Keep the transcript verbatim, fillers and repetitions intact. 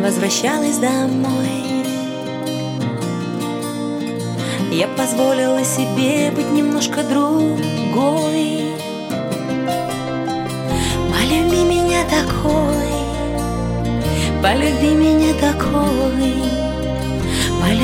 возвращалась домой, я позволила себе быть немножко другой. Полюби меня такой, полюби меня такой.